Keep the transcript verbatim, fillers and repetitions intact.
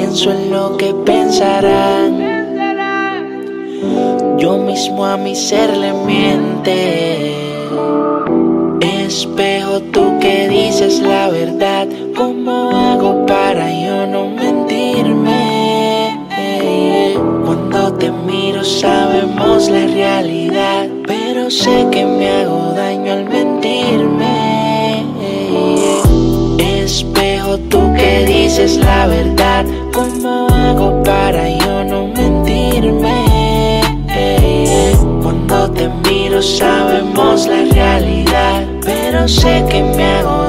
pienso en lo que pensarán. Yo mismo a mi ser le miente. Espejo, tú que dices la verdad, ¿cómo hago para yo no mentirme? Cuando te miro sabemos la realidad, pero sé que me hago daño al mentirme. Espejo, tú que dices la verdad, ¿cómo hago para yo no mentirme? Cuando te miro sabemos la realidad, pero sé que me hago